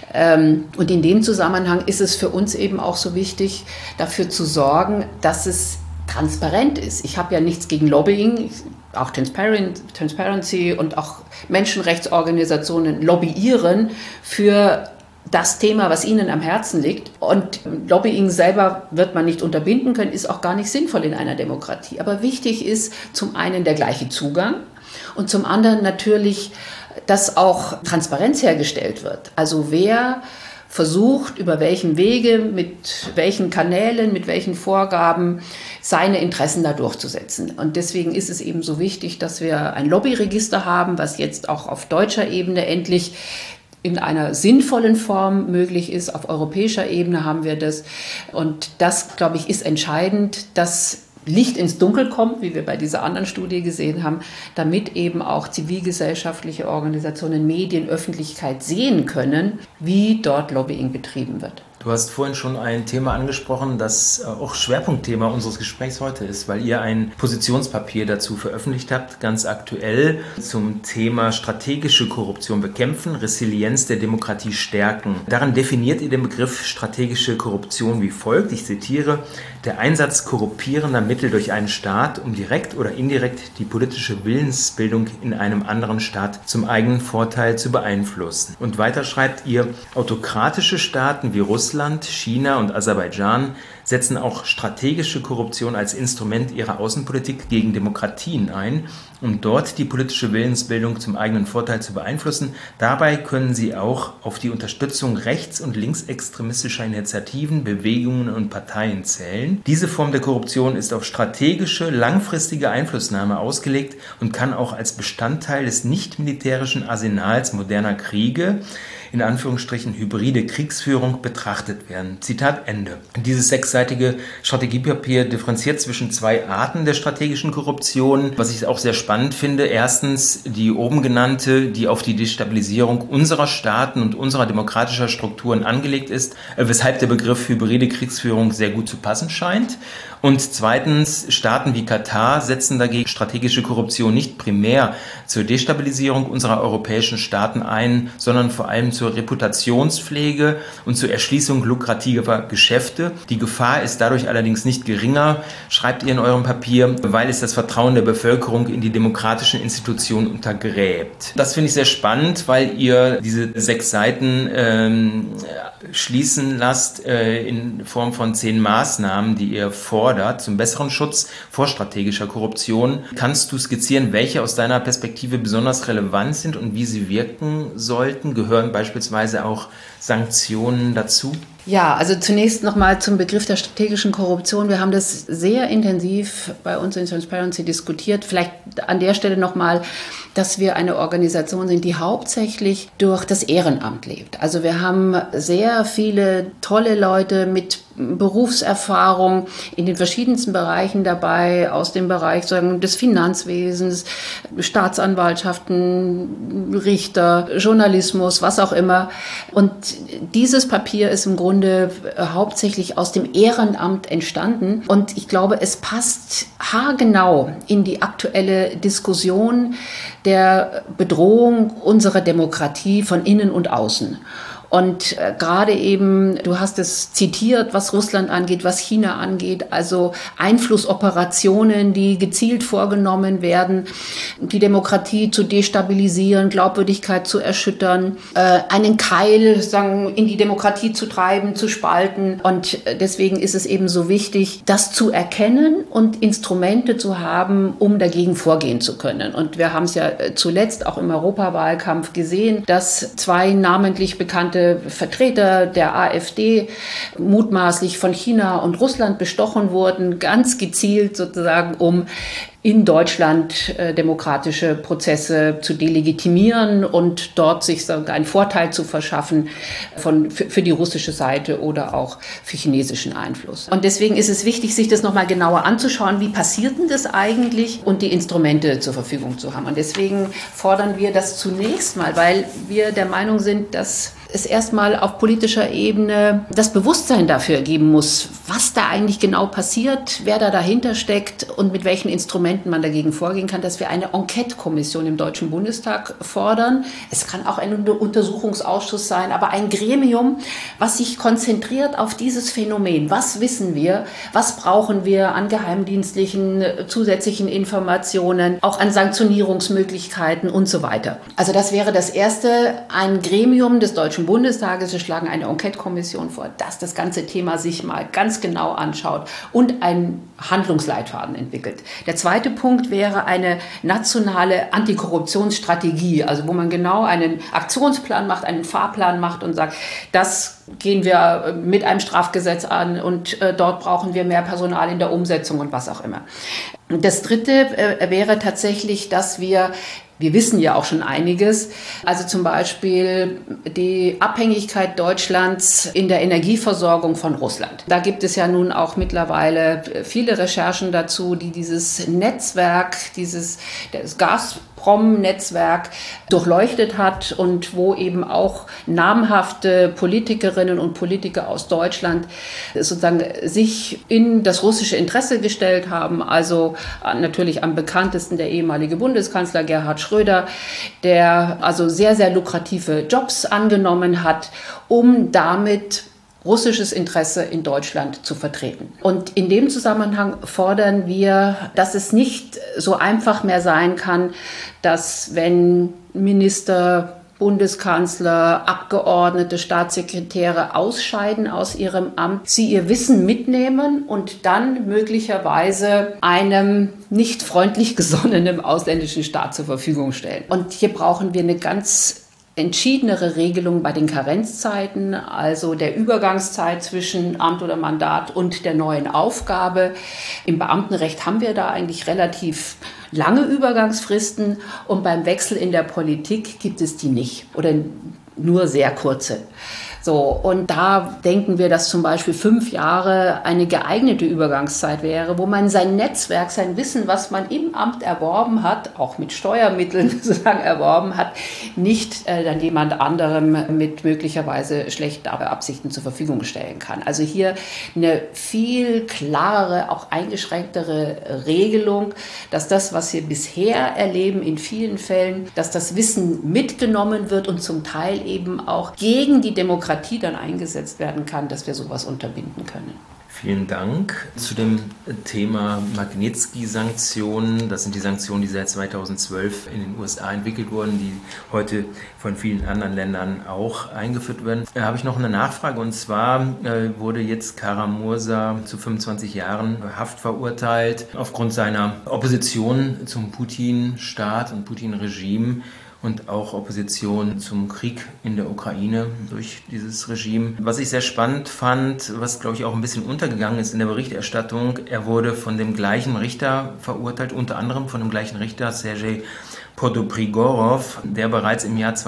Und in dem Zusammenhang ist es für uns eben auch so wichtig, dafür zu sorgen, dass es transparent ist. Ich habe ja nichts gegen Lobbying, auch Transparency und auch Menschenrechtsorganisationen lobbyieren für das Thema, was ihnen am Herzen liegt. Und Lobbying selber wird man nicht unterbinden können, ist auch gar nicht sinnvoll in einer Demokratie. Aber wichtig ist zum einen der gleiche Zugang und zum anderen natürlich, dass auch Transparenz hergestellt wird. Also wer versucht, über welchen Wege, mit welchen Kanälen, mit welchen Vorgaben seine Interessen da durchzusetzen. Und deswegen ist es eben so wichtig, dass wir ein Lobbyregister haben, was jetzt auch auf deutscher Ebene endlich in einer sinnvollen Form möglich ist. Auf europäischer Ebene haben wir das. Und das, glaube ich, ist entscheidend, dass Licht ins Dunkel kommt, wie wir bei dieser anderen Studie gesehen haben, damit eben auch zivilgesellschaftliche Organisationen, Medien, Öffentlichkeit sehen können, wie dort Lobbying betrieben wird. Du hast vorhin schon ein Thema angesprochen, das auch Schwerpunktthema unseres Gesprächs heute ist, weil ihr ein Positionspapier dazu veröffentlicht habt, ganz aktuell zum Thema strategische Korruption bekämpfen, Resilienz der Demokratie stärken. Darin definiert ihr den Begriff strategische Korruption wie folgt, ich zitiere: Der Einsatz korrumpierender Mittel durch einen Staat, um direkt oder indirekt die politische Willensbildung in einem anderen Staat zum eigenen Vorteil zu beeinflussen. Und weiter schreibt ihr, autokratische Staaten wie Russland, China und Aserbaidschan setzen auch strategische Korruption als Instrument ihrer Außenpolitik gegen Demokratien ein, um dort die politische Willensbildung zum eigenen Vorteil zu beeinflussen. Dabei können sie auch auf die Unterstützung rechts- und linksextremistischer Initiativen, Bewegungen und Parteien zählen. Diese Form der Korruption ist auf strategische, langfristige Einflussnahme ausgelegt und kann auch als Bestandteil des nicht-militärischen Arsenals moderner Kriege, in Anführungsstrichen hybride Kriegsführung, betrachtet werden. Zitat Ende. Dieses sechsseitige Strategiepapier differenziert zwischen zwei Arten der strategischen Korruption, was ich auch sehr spannend finde. Erstens die oben genannte, die auf die Destabilisierung unserer Staaten und unserer demokratischer Strukturen angelegt ist, weshalb der Begriff hybride Kriegsführung sehr gut zu passen scheint. Und zweitens, Staaten wie Katar setzen dagegen strategische Korruption nicht primär zur Destabilisierung unserer europäischen Staaten ein, sondern vor allem zur Reputationspflege und zur Erschließung lukrativer Geschäfte. Die Gefahr ist dadurch allerdings nicht geringer, schreibt ihr in eurem Papier, weil es das Vertrauen der Bevölkerung in die demokratischen Institutionen untergräbt. Das finde ich sehr spannend, weil ihr diese 6 Seiten schließen lasst in Form von 10 Maßnahmen, die ihr fordert zum besseren Schutz vor strategischer Korruption. Kannst du skizzieren, welche aus deiner Perspektive besonders relevant sind und wie sie wirken sollten? Gehören beispielsweise auch Sanktionen dazu? Ja, also zunächst nochmal zum Begriff der strategischen Korruption. Wir haben das sehr intensiv bei uns in Transparency diskutiert. Vielleicht an der Stelle nochmal, dass wir eine Organisation sind, die hauptsächlich durch das Ehrenamt lebt. Also wir haben sehr viele tolle Leute mit Berufserfahrung in den verschiedensten Bereichen dabei, aus dem Bereich des Finanzwesens, Staatsanwaltschaften, Richter, Journalismus, was auch immer. Und dieses Papier ist im Grunde hauptsächlich aus dem Ehrenamt entstanden. Und ich glaube, es passt haargenau in die aktuelle Diskussion der Bedrohung unserer Demokratie von innen und außen. Und gerade eben, du hast es zitiert, was Russland angeht, was China angeht, also Einflussoperationen, die gezielt vorgenommen werden, die Demokratie zu destabilisieren, Glaubwürdigkeit zu erschüttern, einen Keil sozusagen in die Demokratie zu treiben, zu spalten. Und deswegen ist es eben so wichtig, das zu erkennen und Instrumente zu haben, um dagegen vorgehen zu können. Und wir haben es ja zuletzt auch im Europawahlkampf gesehen, dass zwei namentlich bekannte Vertreter der AfD mutmaßlich von China und Russland bestochen wurden, ganz gezielt sozusagen, um in Deutschland demokratische Prozesse zu delegitimieren und dort sich einen Vorteil zu verschaffen für die russische Seite oder auch für chinesischen Einfluss. Und deswegen ist es wichtig, sich das nochmal genauer anzuschauen, wie passiert denn das eigentlich und die Instrumente zur Verfügung zu haben. Und deswegen fordern wir das zunächst mal, weil wir der Meinung sind, dass es erstmal auf politischer Ebene das Bewusstsein dafür geben muss, was da eigentlich genau passiert, wer da dahinter steckt und mit welchen Instrumenten man dagegen vorgehen kann, dass wir eine Enquete-Kommission im Deutschen Bundestag fordern. Es kann auch ein Untersuchungsausschuss sein, aber ein Gremium, was sich konzentriert auf dieses Phänomen. Was wissen wir? Was brauchen wir an geheimdienstlichen zusätzlichen Informationen, auch an Sanktionierungsmöglichkeiten und so weiter. Also das wäre das Erste, ein Gremium des Deutschen Bundestages. Wir schlagen eine Enquete-Kommission vor, das das ganze Thema sich mal ganz genau anschaut und einen Handlungsleitfaden entwickelt. Der zweite Punkt wäre eine nationale Antikorruptionsstrategie, also wo man genau einen Aktionsplan macht, einen Fahrplan macht und sagt, das gehen wir mit einem Strafgesetz an und dort brauchen wir mehr Personal in der Umsetzung und was auch immer. Das dritte wäre tatsächlich, dass wir wissen ja auch schon einiges, also zum Beispiel die Abhängigkeit Deutschlands in der Energieversorgung von Russland. Da gibt es ja nun auch mittlerweile viele Recherchen dazu, die dieses Netzwerk, das Gazprom-Netzwerk durchleuchtet hat und wo eben auch namhafte Politikerinnen und Politiker aus Deutschland sozusagen sich in das russische Interesse gestellt haben. Also natürlich am bekanntesten der ehemalige Bundeskanzler Gerhard Schröder, der also sehr, sehr lukrative Jobs angenommen hat, um damit russisches Interesse in Deutschland zu vertreten. Und in dem Zusammenhang fordern wir, dass es nicht so einfach mehr sein kann, dass wenn Minister, Bundeskanzler, Abgeordnete, Staatssekretäre ausscheiden aus ihrem Amt, sie ihr Wissen mitnehmen und dann möglicherweise einem nicht freundlich gesonnenen ausländischen Staat zur Verfügung stellen. Und hier brauchen wir eine ganz entschiedenere Regelung bei den Karenzzeiten, also der Übergangszeit zwischen Amt oder Mandat und der neuen Aufgabe. Im Beamtenrecht haben wir da eigentlich relativ lange Übergangsfristen und beim Wechsel in der Politik gibt es die nicht oder nur sehr kurze. So, und da denken wir, dass zum Beispiel 5 Jahre eine geeignete Übergangszeit wäre, wo man sein Netzwerk, sein Wissen, was man im Amt erworben hat, auch mit Steuermitteln sozusagen erworben hat, nicht dann jemand anderem mit möglicherweise schlechten Absichten zur Verfügung stellen kann. Also hier eine viel klarere, auch eingeschränktere Regelung, dass das, was wir bisher erleben in vielen Fällen, dass das Wissen mitgenommen wird und zum Teil eben auch gegen die Demokratie dann eingesetzt werden kann, dass wir sowas unterbinden können. Vielen Dank. Zu dem Thema Magnitsky-Sanktionen, das sind die Sanktionen, die seit 2012 in den USA entwickelt wurden, die heute von vielen anderen Ländern auch eingeführt werden. Da habe ich noch eine Nachfrage, und zwar wurde jetzt Kara-Murza zu 25 Jahren Haft verurteilt aufgrund seiner Opposition zum Putin-Staat und Putin-Regime und auch Opposition zum Krieg in der Ukraine durch dieses Regime. Was ich sehr spannend fand, was glaube ich auch ein bisschen untergegangen ist in der Berichterstattung, er wurde von dem gleichen Richter verurteilt, unter anderem von dem gleichen Richter, Sergei Podobrigorov, der bereits im Jahr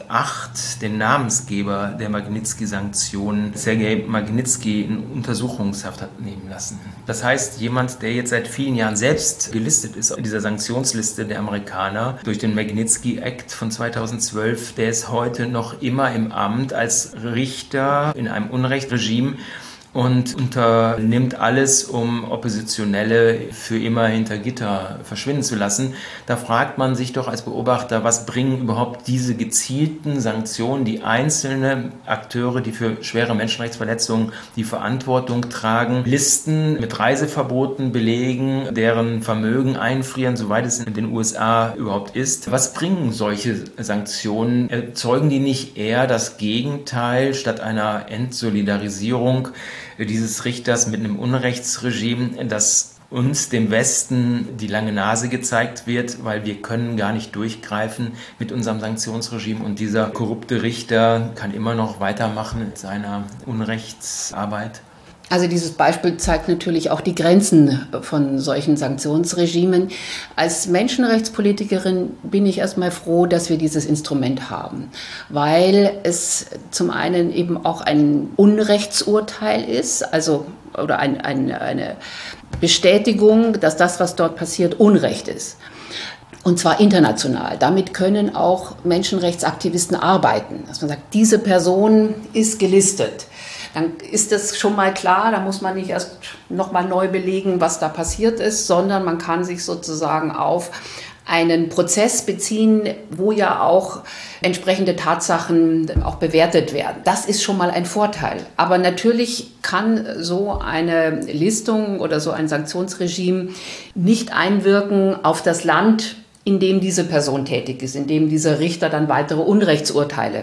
2008 den Namensgeber der Magnitsky-Sanktionen, Sergei Magnitsky, in Untersuchungshaft hat nehmen lassen. Das heißt, jemand, der jetzt seit vielen Jahren selbst gelistet ist auf dieser Sanktionsliste der Amerikaner durch den Magnitsky Act von 2012, der ist heute noch immer im Amt als Richter in einem Unrechtsregime und unternimmt alles, um Oppositionelle für immer hinter Gitter verschwinden zu lassen. Da fragt man sich doch als Beobachter, was bringen überhaupt diese gezielten Sanktionen, die einzelne Akteure, die für schwere Menschenrechtsverletzungen die Verantwortung tragen, Listen mit Reiseverboten belegen, deren Vermögen einfrieren, soweit es in den USA überhaupt ist. Was bringen solche Sanktionen? Erzeugen die nicht eher das Gegenteil statt einer Entsolidarisierung dieses Richters mit einem Unrechtsregime, dass uns, dem Westen, die lange Nase gezeigt wird, weil wir können gar nicht durchgreifen mit unserem Sanktionsregime und dieser korrupte Richter kann immer noch weitermachen mit seiner Unrechtsarbeit? Also dieses Beispiel zeigt natürlich auch die Grenzen von solchen Sanktionsregimen. Als Menschenrechtspolitikerin bin ich erstmal froh, dass wir dieses Instrument haben, weil es zum einen eben auch ein Unrechtsurteil ist, also oder eine Bestätigung, dass das, was dort passiert, Unrecht ist. Und zwar international. Damit können auch Menschenrechtsaktivisten arbeiten. Dass man sagt, diese Person ist gelistet. Dann ist das schon mal klar, da muss man nicht erst nochmal neu belegen, was da passiert ist, sondern man kann sich sozusagen auf einen Prozess beziehen, wo ja auch entsprechende Tatsachen auch bewertet werden. Das ist schon mal ein Vorteil. Aber natürlich kann so eine Listung oder so ein Sanktionsregime nicht einwirken auf das Land, in dem diese Person tätig ist, in dem dieser Richter dann weitere Unrechtsurteile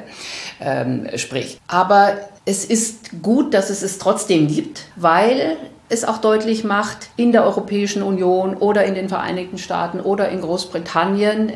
spricht. Aber es ist gut, dass es es trotzdem gibt, weil es auch deutlich macht, in der Europäischen Union oder in den Vereinigten Staaten oder in Großbritannien,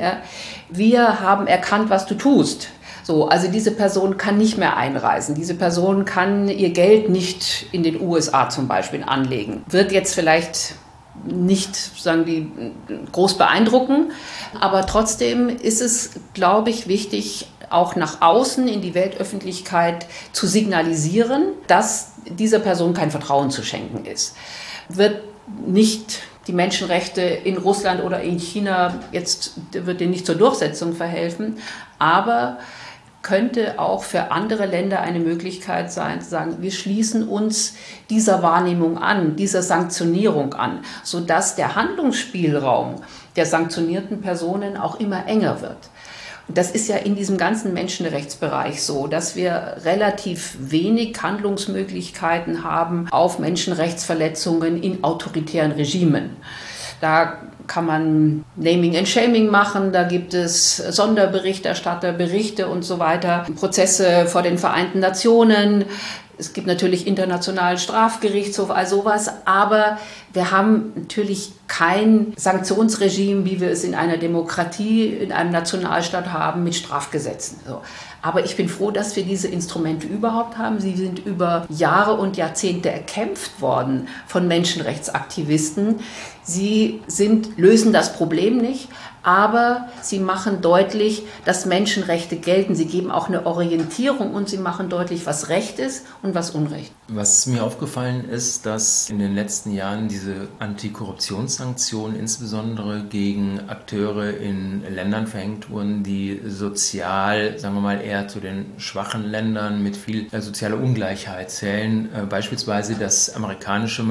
wir haben erkannt, was du tust. So, also diese Person kann nicht mehr einreisen. Diese Person kann ihr Geld nicht in den USA zum Beispiel anlegen. Wird jetzt vielleicht nicht, sagen die, groß beeindrucken, aber trotzdem ist es, glaube ich, wichtig, auch nach außen in die Weltöffentlichkeit zu signalisieren, dass dieser Person kein Vertrauen zu schenken ist. Wird nicht die Menschenrechte in Russland oder in China, jetzt wird denen nicht zur Durchsetzung verhelfen, aber könnte auch für andere Länder eine Möglichkeit sein, zu sagen, wir schließen uns dieser Wahrnehmung an, dieser Sanktionierung an, sodass der Handlungsspielraum der sanktionierten Personen auch immer enger wird. Und das ist ja in diesem ganzen Menschenrechtsbereich so, dass wir relativ wenig Handlungsmöglichkeiten haben auf Menschenrechtsverletzungen in autoritären Regimen. Da kann man Naming and Shaming machen, da gibt es Sonderberichterstatter, Berichte und so weiter, Prozesse vor den Vereinten Nationen. Es gibt natürlich internationalen Strafgerichtshof, all sowas, aber wir haben natürlich kein Sanktionsregime, wie wir es in einer Demokratie, in einem Nationalstaat haben, mit Strafgesetzen. So. Aber ich bin froh, dass wir diese Instrumente überhaupt haben. Sie sind über Jahre und Jahrzehnte erkämpft worden von Menschenrechtsaktivisten. Sie lösen das Problem nicht, aber sie machen deutlich, dass Menschenrechte gelten. Sie geben auch eine Orientierung und sie machen deutlich, was Recht ist und was Unrecht. Was mir aufgefallen ist, dass in den letzten Jahren diese Antikorruptionssanktionen insbesondere gegen Akteure in Ländern verhängt wurden, die sozial, sagen wir mal, eher zu den schwachen Ländern mit viel sozialer Ungleichheit zählen. Beispielsweise das amerikanische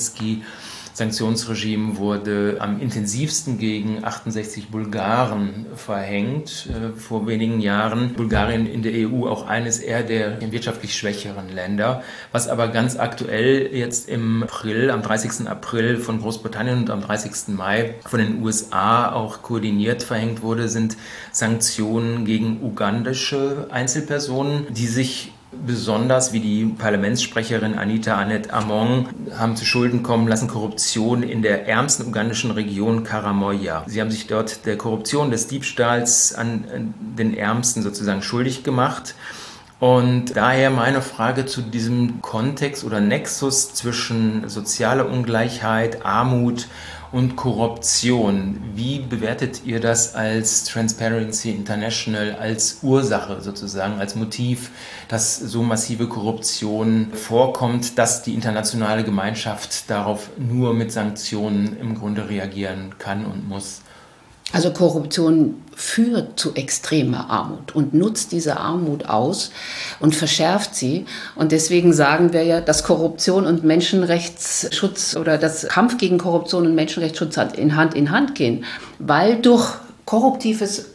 Magnitsky-Sanktionsregime wurde am intensivsten gegen 68 Bulgaren verhängt vor wenigen Jahren. Bulgarien in der EU auch eines eher der wirtschaftlich schwächeren Länder. Was aber ganz aktuell jetzt im April, am 30. April von Großbritannien und am 30. Mai von den USA auch koordiniert verhängt wurde, sind Sanktionen gegen ugandische Einzelpersonen, die sich besonders, wie die Parlamentssprecherin Anita Annette Among, haben zu Schulden kommen lassen, Korruption in der ärmsten ugandischen Region Karamoja. Sie haben sich dort der Korruption, des Diebstahls an den Ärmsten sozusagen schuldig gemacht. Und daher meine Frage zu diesem Kontext oder Nexus zwischen sozialer Ungleichheit, Armut und Korruption. Wie bewertet ihr das als Transparency International, als Ursache sozusagen, als Motiv, dass so massive Korruption vorkommt, dass die internationale Gemeinschaft darauf nur mit Sanktionen im Grunde reagieren kann und muss? Also Korruption führt zu extremer Armut und nutzt diese Armut aus und verschärft sie. Und deswegen sagen wir ja, dass Korruption und Menschenrechtsschutz oder das Kampf gegen Korruption und Menschenrechtsschutz in Hand gehen, weil durch korruptives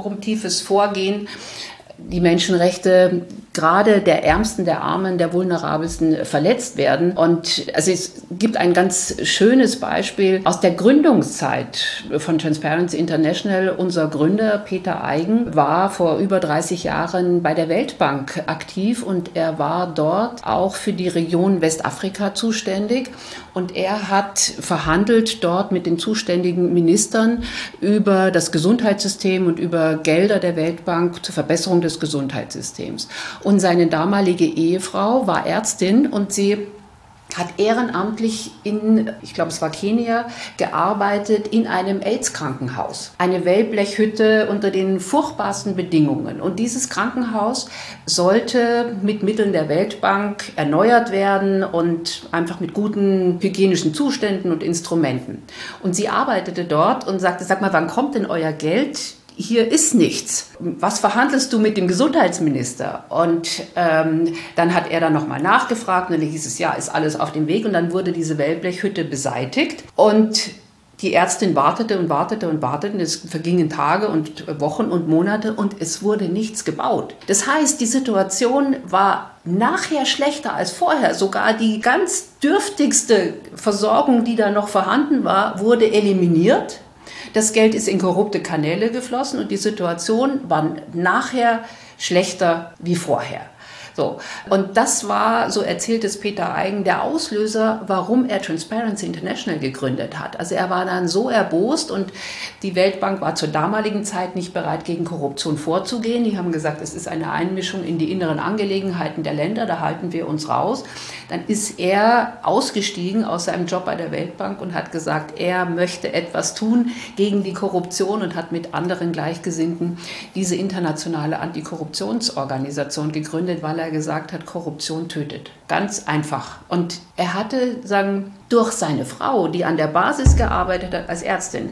Vorgehen die Menschenrechte gerade der Ärmsten, der Armen, der Vulnerabelsten verletzt werden. Und also es gibt ein ganz schönes Beispiel aus der Gründungszeit von Transparency International. Unser Gründer Peter Eigen war vor über 30 Jahren bei der Weltbank aktiv und er war dort auch für die Region Westafrika zuständig. Und er hat verhandelt dort mit den zuständigen Ministern über das Gesundheitssystem und über Gelder der Weltbank zur Verbesserung des Gesundheitssystems. Und seine damalige Ehefrau war Ärztin und sie hat ehrenamtlich ich glaube es war Kenia, gearbeitet in einem AIDS-Krankenhaus. Eine Wellblechhütte unter den furchtbarsten Bedingungen. Und dieses Krankenhaus sollte mit Mitteln der Weltbank erneuert werden und einfach mit guten hygienischen Zuständen und Instrumenten. Und sie arbeitete dort und sagte, sag mal, wann kommt denn euer Geld? Hier ist nichts. Was verhandelst du mit dem Gesundheitsminister? Und dann hat er dann nochmal nachgefragt und dann hieß es, ja, ist alles auf dem Weg. Und dann wurde diese Wellblechhütte beseitigt und die Ärztin wartete und wartete und wartete. Es vergingen Tage und Wochen und Monate und es wurde nichts gebaut. Das heißt, die Situation war nachher schlechter als vorher. Sogar die ganz dürftigste Versorgung, die da noch vorhanden war, wurde eliminiert. Das Geld ist in korrupte Kanäle geflossen und die Situation war nachher schlechter wie vorher. So. Und das war, so erzählt es Peter Eigen, der Auslöser, warum er Transparency International gegründet hat. Also er war dann so erbost und die Weltbank war zur damaligen Zeit nicht bereit, gegen Korruption vorzugehen. Die haben gesagt, es ist eine Einmischung in die inneren Angelegenheiten der Länder, da halten wir uns raus. Dann ist er ausgestiegen aus seinem Job bei der Weltbank und hat gesagt, er möchte etwas tun gegen die Korruption und hat mit anderen Gleichgesinnten diese internationale Antikorruptionsorganisation gegründet, weil er gesagt hat, Korruption tötet. Ganz einfach. Und er hatte, durch seine Frau, die an der Basis gearbeitet hat als Ärztin,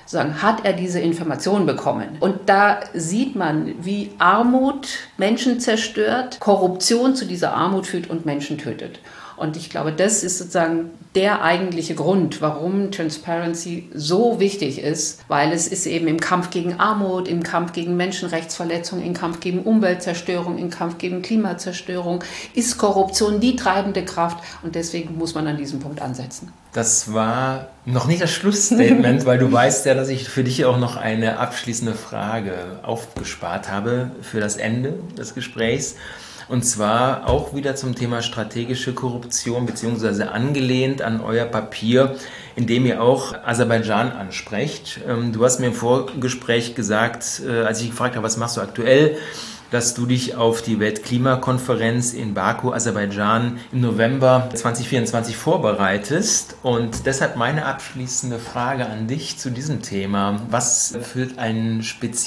hat er diese Information bekommen. Und da sieht man, wie Armut Menschen zerstört, Korruption zu dieser Armut führt und Menschen tötet. Und ich glaube, das ist sozusagen der eigentliche Grund, warum Transparency so wichtig ist, weil es ist eben im Kampf gegen Armut, im Kampf gegen Menschenrechtsverletzungen, im Kampf gegen Umweltzerstörung, im Kampf gegen Klimazerstörung, ist Korruption die treibende Kraft und deswegen muss man an diesem Punkt ansetzen. Das war noch nicht das Schlussstatement, weil du weißt ja, dass ich für dich auch noch eine abschließende Frage aufgespart habe für das Ende des Gesprächs. Und zwar auch wieder zum Thema strategische Korruption, beziehungsweise angelehnt an euer Papier, in dem ihr auch Aserbaidschan ansprecht. Du hast mir im Vorgespräch gesagt, als ich gefragt habe, was machst du aktuell, dass du dich auf die Weltklimakonferenz in Baku, Aserbaidschan im November 2024 vorbereitest. Und deshalb meine abschließende Frage an dich zu diesem Thema. Was für eine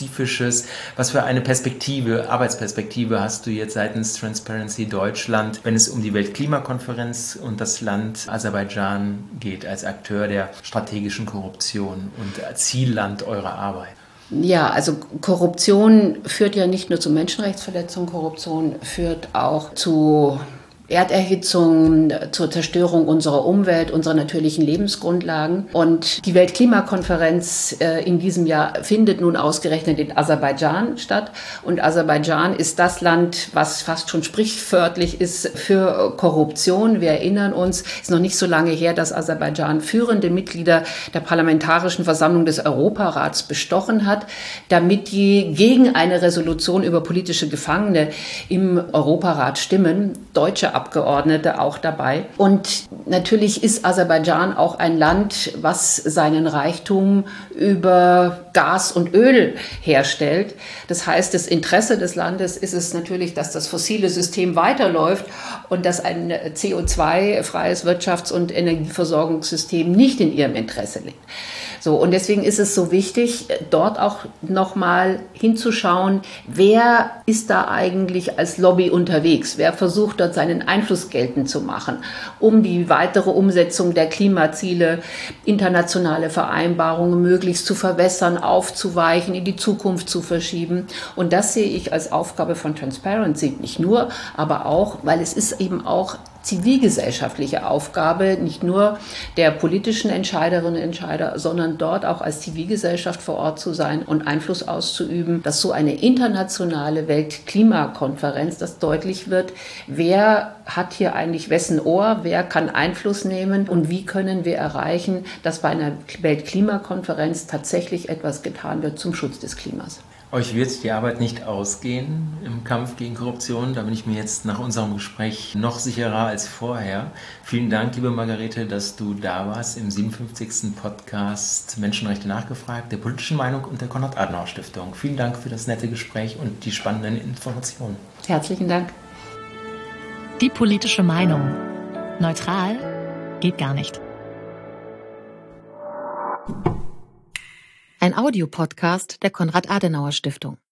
Perspektive, Arbeitsperspektive hast du jetzt seitens Transparency Deutschland, wenn es um die Weltklimakonferenz und das Land Aserbaidschan geht, als Akteur der strategischen Korruption und Zielland eurer Arbeit? Ja, also Korruption führt ja nicht nur zu Menschenrechtsverletzungen, Korruption führt auch zu Erderhitzung, zur Zerstörung unserer Umwelt, unserer natürlichen Lebensgrundlagen. Und die Weltklimakonferenz in diesem Jahr findet nun ausgerechnet in Aserbaidschan statt. Und Aserbaidschan ist das Land, was fast schon sprichwörtlich ist für Korruption. Wir erinnern uns, es ist noch nicht so lange her, dass Aserbaidschan führende Mitglieder der Parlamentarischen Versammlung des Europarats bestochen hat, damit die gegen eine Resolution über politische Gefangene im Europarat stimmen. Deutsche Abgeordnete auch dabei. Und natürlich ist Aserbaidschan auch ein Land, was seinen Reichtum über Gas und Öl herstellt. Das heißt, das Interesse des Landes ist es natürlich, dass das fossile System weiterläuft und dass ein CO2-freies Wirtschafts- und Energieversorgungssystem nicht in ihrem Interesse liegt. So, und deswegen ist es so wichtig, dort auch nochmal hinzuschauen, wer ist da eigentlich als Lobby unterwegs? Wer versucht dort seinen Einfluss geltend zu machen, um die weitere Umsetzung der Klimaziele, internationale Vereinbarungen möglichst zu verwässern, aufzuweichen, in die Zukunft zu verschieben. Und das sehe ich als Aufgabe von Transparency, nicht nur, aber auch, weil es ist eben auch zivilgesellschaftliche Aufgabe, nicht nur der politischen Entscheiderinnen und Entscheider, sondern dort auch als Zivilgesellschaft vor Ort zu sein und Einfluss auszuüben, dass so eine internationale Weltklimakonferenz, dass deutlich wird, wer hat hier eigentlich wessen Ohr, wer kann Einfluss nehmen und wie können wir erreichen, dass bei einer Weltklimakonferenz tatsächlich etwas getan wird zum Schutz des Klimas. Euch wird die Arbeit nicht ausgehen im Kampf gegen Korruption. Da bin ich mir jetzt nach unserem Gespräch noch sicherer als vorher. Vielen Dank, liebe Margarete, dass du da warst im 57. Podcast Menschenrechte nachgefragt, der politischen Meinung und der Konrad-Adenauer-Stiftung. Vielen Dank für das nette Gespräch und die spannenden Informationen. Herzlichen Dank. Die politische Meinung. Neutral geht gar nicht. Ein Audiopodcast der Konrad-Adenauer-Stiftung.